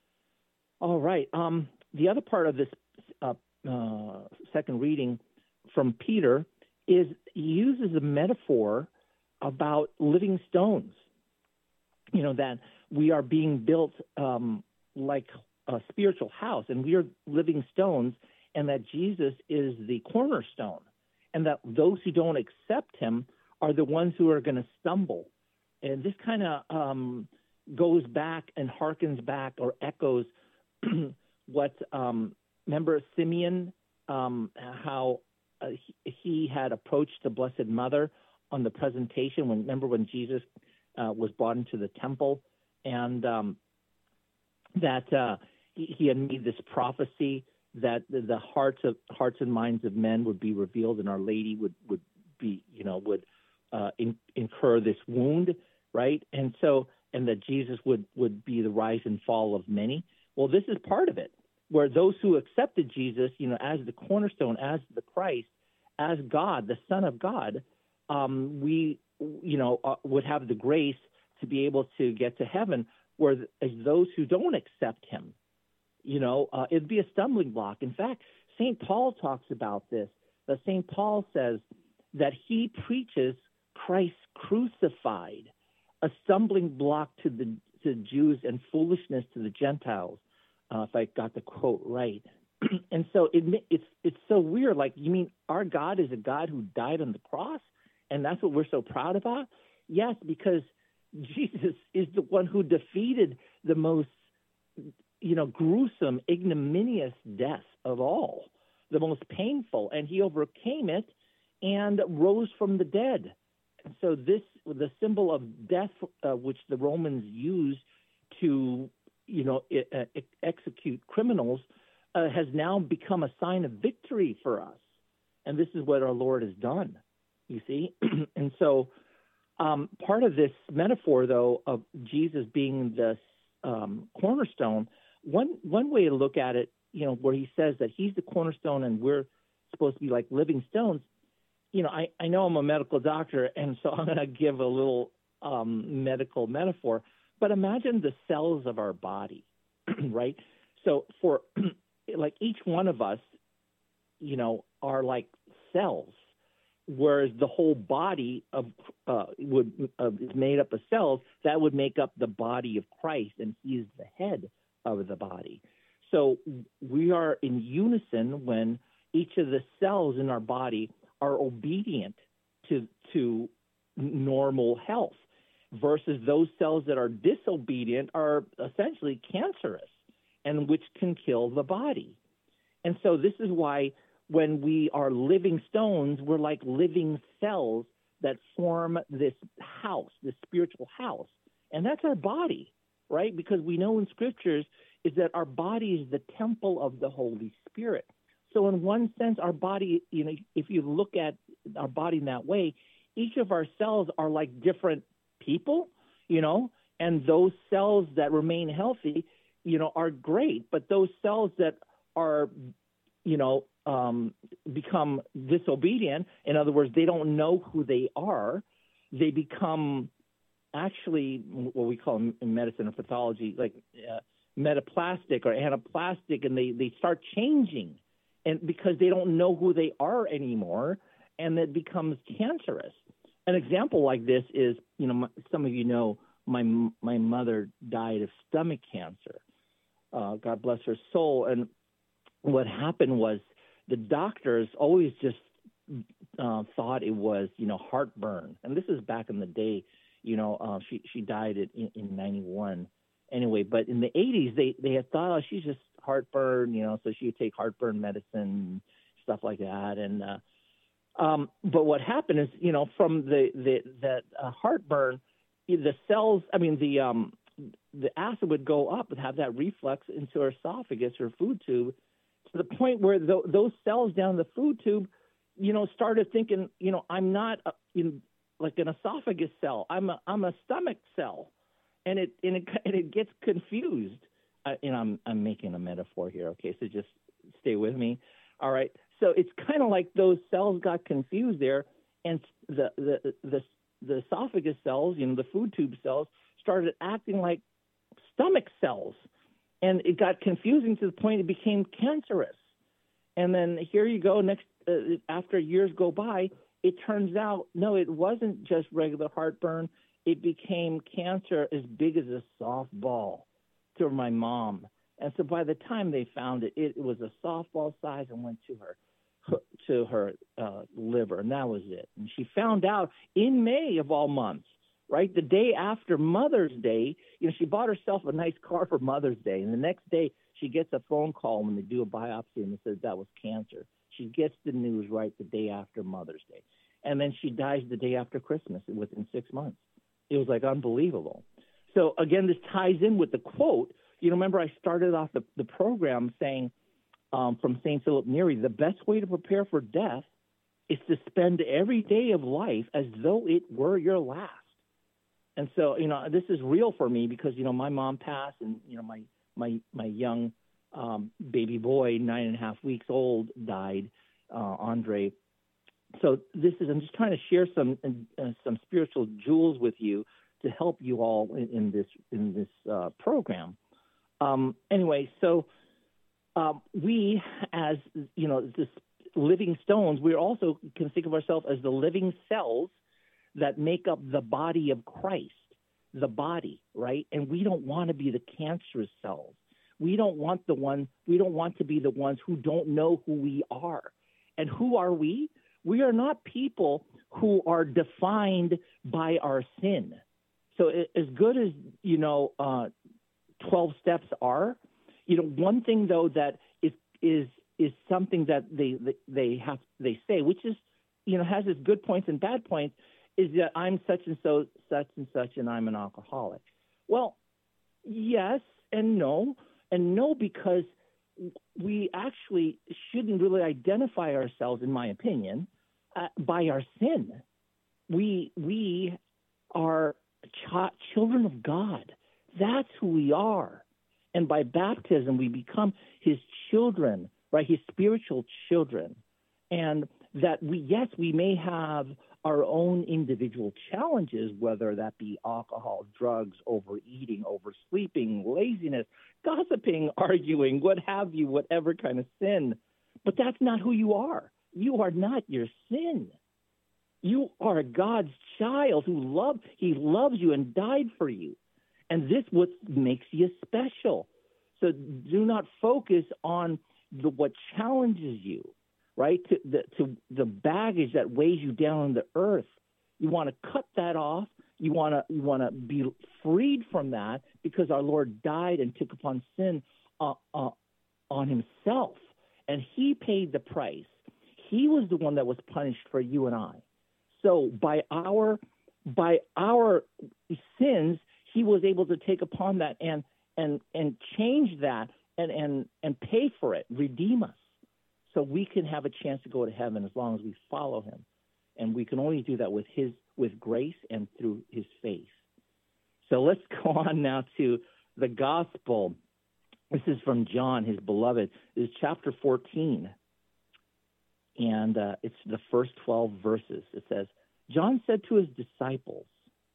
All right. Um, the other part of this uh, uh, second reading from Peter is he uses a metaphor about living stones. You know, that we are being built um, like a spiritual house, and we are living stones, and that Jesus is the cornerstone, and that those who don't accept him are the ones who are going to stumble. And this kind of um, goes back and harkens back or echoes what, um, remember Simeon, um, how uh, he, he had approached the Blessed Mother on the presentation. When remember when Jesus uh, was brought into the temple, and um, that uh, he, he had made this prophecy that the, the hearts of hearts and minds of men would be revealed, and Our Lady would would be you know would uh, in, incur this wound, right? And so and that Jesus would would be the rise and fall of many. Well, this is part of it, where those who accepted Jesus, you know, as the cornerstone, as the Christ, as God, the Son of God, um, we, you know, uh, would have the grace to be able to get to heaven. Where as those who don't accept Him, you know, uh, it'd be a stumbling block. In fact, Saint Paul talks about this. Uh, Saint Paul says that he preaches Christ crucified, a stumbling block to the to Jews and foolishness to the Gentiles, uh, if I got the quote right. And so it, it's it's so weird. Like, you mean our God is a God who died on the cross, and that's what we're so proud about? Yes, because Jesus is the one who defeated the most, you know, gruesome, ignominious death of all, the most painful, and He overcame it and rose from the dead. And so this, the symbol of death, uh, which the Romans used to, you know, uh, execute criminals, uh, has now become a sign of victory for us. And this is what our Lord has done, you see. And so um, part of this metaphor, though, of Jesus being the um, cornerstone, one one way to look at it, you know, where He says that He's the cornerstone and we're supposed to be like living stones. You know, I, I know I'm a medical doctor, and so I'm going to give a little um, medical metaphor. But imagine the cells of our body, right? So for like each one of us, you know, are like cells, whereas the whole body of uh, would uh, is made up of cells that would make up the body of Christ, and He is the head of the body. So we are in unison when each of the cells in our body are obedient to to normal health, versus those cells that are disobedient are essentially cancerous, and which can kill the body. And so this is why when we are living stones, we're like living cells that form this house, this spiritual house. And that's our body, right? Because we know in scriptures is that our body is the temple of the Holy Spirit. So in one sense, our body, you know, if you look at our body in that way, each of our cells are like different people, you know, and those cells that remain healthy, you know, are great. But those cells that are, you know, um, become disobedient, in other words, they don't know who they are, they become actually what we call in medicine or pathology, like uh, metaplastic or anaplastic, and they, they start changing. And because they don't know who they are anymore, and it becomes cancerous. An example like this is, you know, some of you know, my my mother died of stomach cancer. Uh, God bless her soul. And what happened was the doctors always just uh, thought it was, you know, heartburn. And this is back in the day, you know, uh, she she died in, in ninety-one. Anyway, but in the eighties, they, they had thought, oh, she's just heartburn, you know, so she would take heartburn medicine, stuff like that. And uh, um, but what happened is, you know, from the the that uh, heartburn, the cells, I mean, the um, the acid would go up and have that reflux into her esophagus, her food tube, to the point where th- those cells down the food tube, you know, started thinking, you know, I'm not a, in like an esophagus cell, I'm a I'm a stomach cell. And it and it and it gets confused. Uh, and I'm I'm making a metaphor here, okay? So just stay with me. All right. So it's kind of like those cells got confused there, and the the the the esophagus cells, you know, the food tube cells, started acting like stomach cells, and it got confusing to the point it became cancerous. And then here you go. Next, uh, after years go by, it turns out no, it wasn't just regular heartburn. It became cancer as big as a softball to my mom. And so by the time they found it, it was a softball size and went to her to her uh, liver, and that was it. And she found out in May of all months, right, the day after Mother's Day. You know, she bought herself a nice car for Mother's Day, and the next day she gets a phone call when they do a biopsy, and it says that was cancer. She gets the news right the day after Mother's Day. and then she dies the day after Christmas within six months. It was like unbelievable. So again, this ties in with the quote. You know, remember I started off the, the program saying um, from Saint Philip Neri, the best way to prepare for death is to spend every day of life as though it were your last. And so, you know, this is real for me because, you know, my mom passed and, you know, my my my young um, baby boy, nine and a half weeks old, died, uh, Andre. So this is, I'm just trying to share some uh, some spiritual jewels with you to help you all in, in this in this uh, program. Um, anyway, so um, we, as you know, this living stones, we also can think of ourselves as the living cells that make up the body of Christ, the body, right? And we don't want to be the cancerous cells. We don't want the one. We don't want to be the ones who don't know who we are. And who are we? We are not people who are defined by our sin. So as good as, you know, uh, twelve steps are, you know, one thing though that is is is something that they they have they say, which is, you know, has its good points and bad points, is that I'm such and so such and such and I'm an alcoholic. Well, yes and no, and no because we actually shouldn't really identify ourselves, in my opinion, uh, by our sin. We we are ch- children of God. That's who we are. And by baptism, we become his children, right? His spiritual children. And that we, yes, we may have our own individual challenges, whether that be alcohol, drugs, overeating, oversleeping, laziness, gossiping, arguing, what have you, whatever kind of sin. But that's not who you are. You are not your sin. You are God's child who loved, he loves you and died for you. And this what makes you special. So do not focus on the, what challenges you, right? To the, to the baggage that weighs you down on the earth. You want to cut that off. You want to you want to be freed from that because our Lord died and took upon sin uh, uh, on himself. And he paid the price. He was the one that was punished for you and I. So by our by our sins, he was able to take upon that and and and change that and and and pay for it, redeem us, so we can have a chance to go to heaven as long as we follow him. And we can only do that with his with grace and through his faith. So let's go on now to the gospel. This is from John, his beloved. This is chapter fourteen. And uh, it's the first twelve verses. It says, John said to his disciples,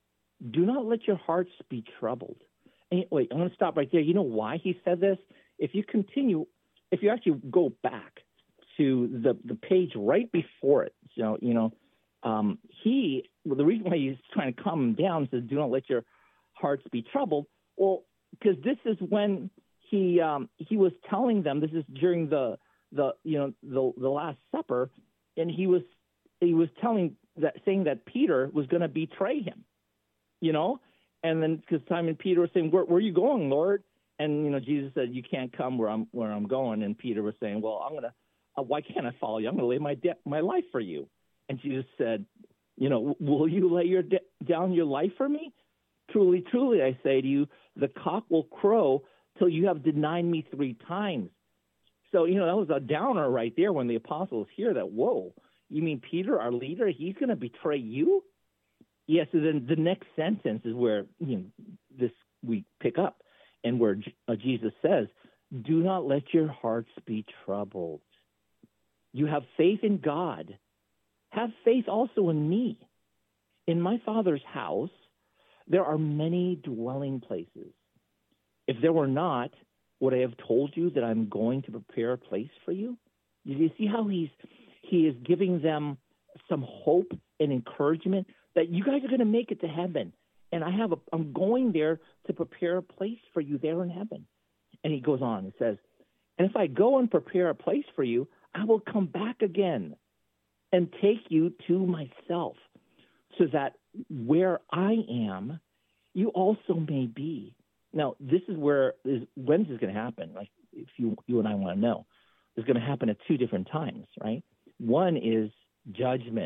do not let your hearts be troubled. And wait, I'm going to stop right there. You know why he said this? If you continue, if you actually go back to the, the page right before it, you know, you know, um, he, well, the reason why he's trying to calm them down says, do not let your hearts be troubled. Well, because this is when he um, he was telling them, this is during the, the you know, the, the Last Supper, and he was he was telling that, saying that Peter was going to betray him, you know, and then because Simon Peter was saying, where, where are you going, Lord? And, you know, Jesus said, you can't come where I'm where I'm going. And Peter was saying, well, I'm going to, uh, why can't I follow you? I'm going to lay my de- my life for you. And Jesus said, you know, will you lay your de- down your life for me? Truly, truly, I say to you, the cock will crow till you have denied me three times. So, you know, that was a downer right there when the apostles hear that. Whoa, you mean Peter, our leader, he's going to betray you? Yes. Yeah, so then the next sentence is where, you know, this we pick up and where uh, Jesus says, do not let your hearts be troubled. You have faith in God. Have faith also in me. In my Father's house, there are many dwelling places. If there were not, would I have told you that I'm going to prepare a place for you? Do you see how he's he is giving them some hope and encouragement that you guys are going to make it to heaven, and I have a I'm going there to prepare a place for you there in heaven. And he goes on and says, and if I go and prepare a place for you, I will come back again and take you to myself, so that where I am, you also may be. Now, this is where is when this is going to happen. Like, if you you and I want to know, it's going to happen at two different times, right? One is judgment,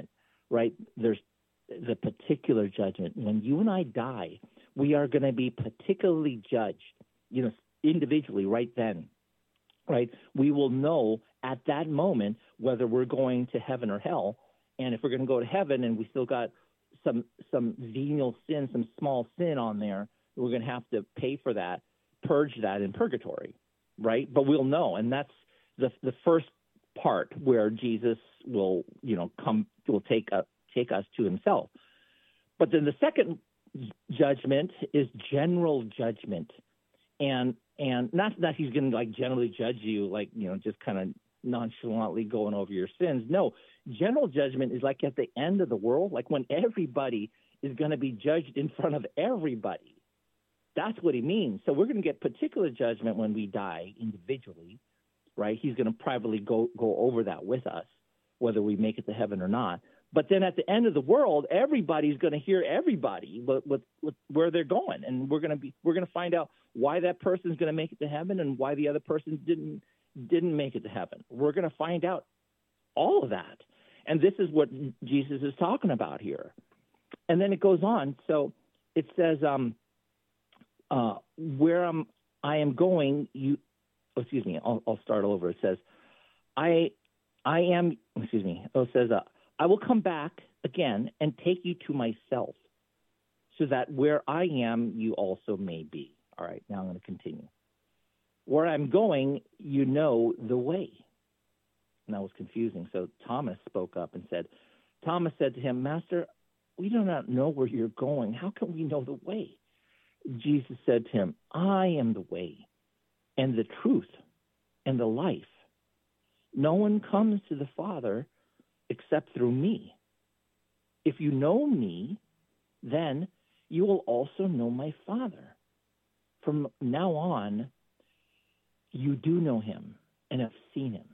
right? There's the particular judgment. When you and I die, we are going to be particularly judged, you know, individually right then, right? We will know at that moment whether we're going to heaven or hell. And if we're going to go to heaven and we still got some some venial sin, some small sin on there, we're going to have to pay for that, purge that in purgatory, right? But we'll know. And that's the the first part where Jesus will, you know, come, will take a, take us to himself. But then the second judgment is general judgment. And and not that he's going to like generally judge you, like, you know, just kind of nonchalantly going over your sins. No, general judgment is like at the end of the world, like when everybody is going to be judged in front of everybody. That's what he means. So we're going to get particular judgment when we die individually, right? He's going to privately go, go over that with us, whether we make it to heaven or not. But then at the end of the world, everybody's going to hear everybody with, with, with where they're going, and we're going to be we're going to find out why that person's going to make it to heaven and why the other person didn't didn't make it to heaven. We're going to find out all of that, and this is what Jesus is talking about here. And then it goes on. So it says, um, uh, "Where I'm, I am going, you." Oh, excuse me. I'll, I'll start over. It says, "I, I am." Excuse me. Oh, it says. Uh, I will come back again and take you to myself, so that where I am, you also may be. All right, now I'm going to continue. Where I'm going, you know the way. And that was confusing. So Thomas spoke up and said, Thomas said to him, Master, we do not know where you're going. How can we know the way? Jesus said to him, I am the way and the truth and the life. No one comes to the Father except through me. If you know me, then you will also know my Father. From now on, you do know him and have seen him.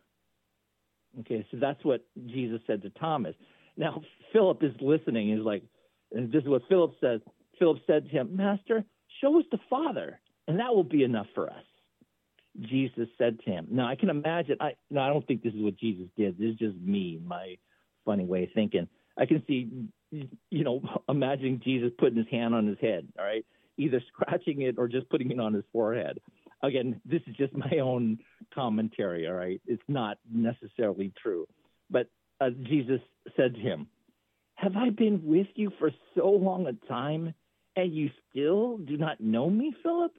Okay, so that's what Jesus said to Thomas. Now, Philip is listening. He's like, and this is what Philip says. Philip said to him, Master, show us the Father, and that will be enough for us. Jesus said to him. Now, I can imagine. I no, I don't think this is what Jesus did. This is just me, my funny way of thinking. I can see, you know, imagining Jesus putting his hand on his head, all right, either scratching it or just putting it on his forehead. Again, this is just my own commentary, all right? It's not necessarily true. But uh, Jesus said to him, have I been with you for so long a time, and you still do not know me, Philip?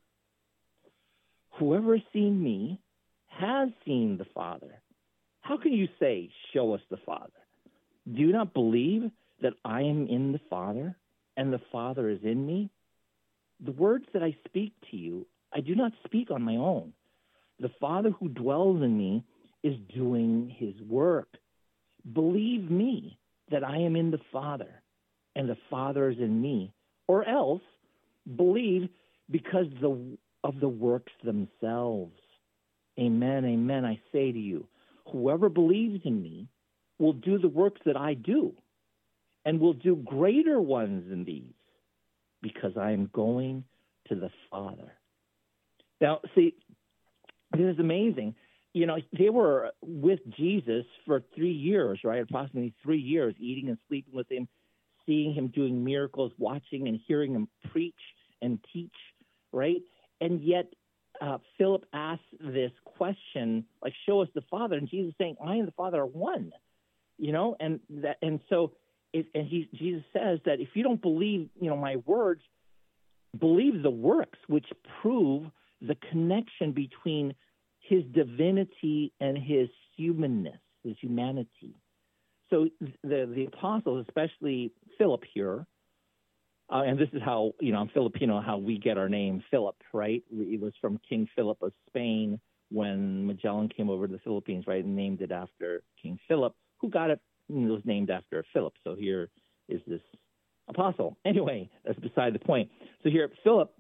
Whoever has seen me has seen the Father. How can you say, show us the Father? Do you not believe that I am in the Father, and the Father is in me? The words that I speak to you, I do not speak on my own. The Father who dwells in me is doing his work. Believe me that I am in the Father, and the Father is in me. Or else, believe because the, of the works themselves. Amen, amen, I say to you, whoever believes in me will do the works that I do, and will do greater ones than these, because I am going to the Father. Now, see, this is amazing. You know, they were with Jesus for three years, right? Approximately three years, eating and sleeping with him, seeing him doing miracles, watching and hearing him preach and teach, right? And yet, uh, Philip asked this question, like, show us the Father. And Jesus saying, I and the Father are one, you know? And that, and so, it, and he, Jesus says that if you don't believe, you know, my words, believe the works which prove the connection between his divinity and his humanness, his humanity. So the the apostles, especially Philip here, uh, and this is how, you know, I'm Filipino, how we get our name Philip, right? It was from King Philip of Spain when Magellan came over to the Philippines, right, and named it after King Philip, who got it, you know, it was named after Philip. So here is this apostle. Anyway, that's beside the point. So here, Philip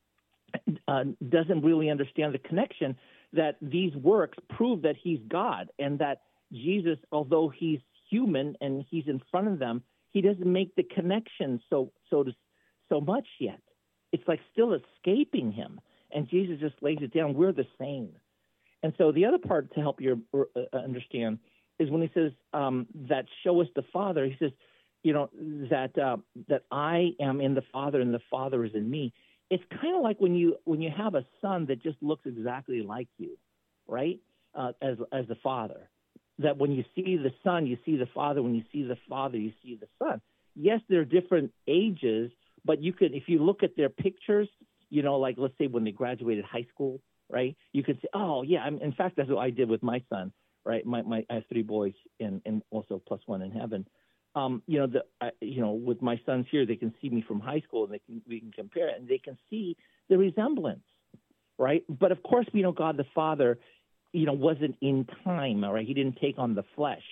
uh, doesn't really understand the connection that these works prove that he's God, and that Jesus, although he's human and he's in front of them, he doesn't make the connection so so to, so much yet. It's like still escaping him, and Jesus just lays it down. We're the same. And so the other part to help you uh, understand is when he says um, that show us the Father, he says, you know, that uh, that I am in the Father and the Father is in me. It's kind of like when you when you have a son that just looks exactly like you, right? Uh, as as the Father. That when you see the Son, you see the Father. When you see the Father, you see the Son. Yes, they're different ages, but you could, if you look at their pictures, you know, like let's say when they graduated high school, right? You could say, oh yeah. I'm, in fact, that's what I did with my son, right? My my I have three boys and and also plus one in heaven. Um, you know, the I, you know, with my sons here, they can see me from high school, and they can we can compare it, and they can see the resemblance, right? But of course, we know God the Father, you know, wasn't in time, all right? He didn't take on the flesh.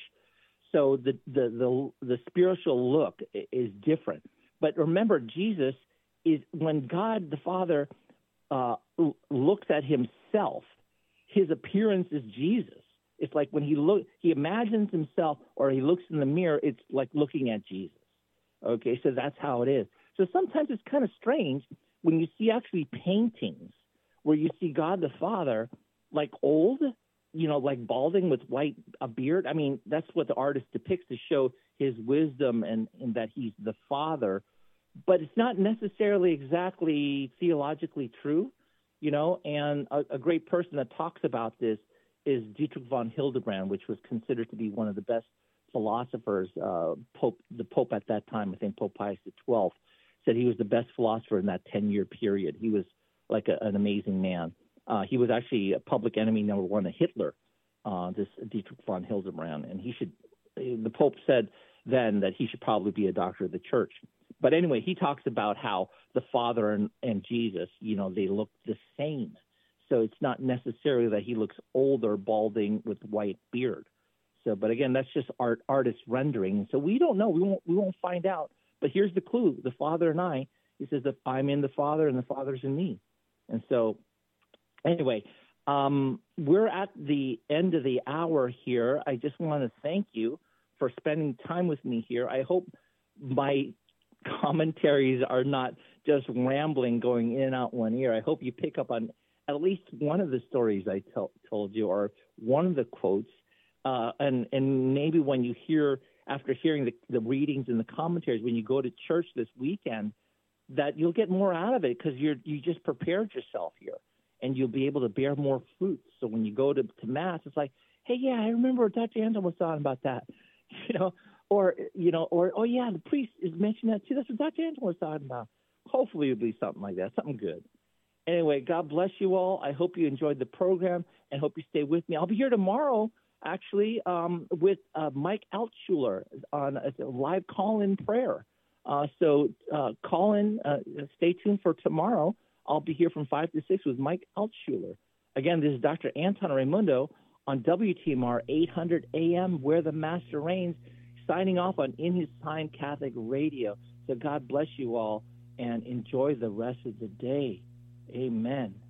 So the, the, the, the spiritual look is different. But remember, Jesus is, when God the Father uh, looks at himself, his appearance is Jesus. It's like when he look, he imagines himself or he looks in the mirror, it's like looking at Jesus. Okay, so that's how it is. So sometimes it's kind of strange when you see actually paintings where you see God the Father like old, you know, like balding with white a beard. I mean, that's what the artist depicts to show his wisdom and, and that he's the Father. But it's not necessarily exactly theologically true, you know. And a, a great person that talks about this is Dietrich von Hildebrand, which was considered to be one of the best philosophers. Uh, Pope, the Pope at that time, I think Pope Pius the twelfth, said he was the best philosopher in that ten-year period. He was like a, an amazing man. Uh, he was actually a public enemy number one to Hitler, uh, this Dietrich von Hildebrand, and he should. The Pope said then that he should probably be a doctor of the church. But anyway, he talks about how the Father and, and Jesus, you know, they look the same. So it's not necessarily that he looks older, balding with white beard. So, but again, that's just art, artist rendering. So we don't know. We won't. We won't find out. But here's the clue: the Father and I. He says that I'm in the Father and the Father's in me. And so, anyway, um, we're at the end of the hour here. I just want to thank you for spending time with me here. I hope my commentaries are not just rambling, going in and out one ear. I hope you pick up on at least one of the stories I to- told you, or one of the quotes, uh, and and maybe when you hear, after hearing the, the readings and the commentaries, when you go to church this weekend, that you'll get more out of it because you're you just prepared yourself here, and you'll be able to bear more fruit. So when you go to, to Mass, it's like, hey, yeah, I remember Doctor Anton was talking about that, you know, or you know, or oh yeah, the priest is mentioning that too. That's what Doctor Anton was talking about. Hopefully, it'll be something like that, something good. Anyway, God bless you all. I hope you enjoyed the program and hope you stay with me. I'll be here tomorrow, actually, um, with uh, Mike Altshuler on a live call-in prayer. Uh, so uh, call in, uh, stay tuned for tomorrow. I'll be here from five to six with Mike Altshuler. Again, this is Doctor Anton Raimundo on W T M R eight hundred A M, Where the Master Reigns, signing off on In His Sign Catholic Radio. So God bless you all and enjoy the rest of the day. Amen.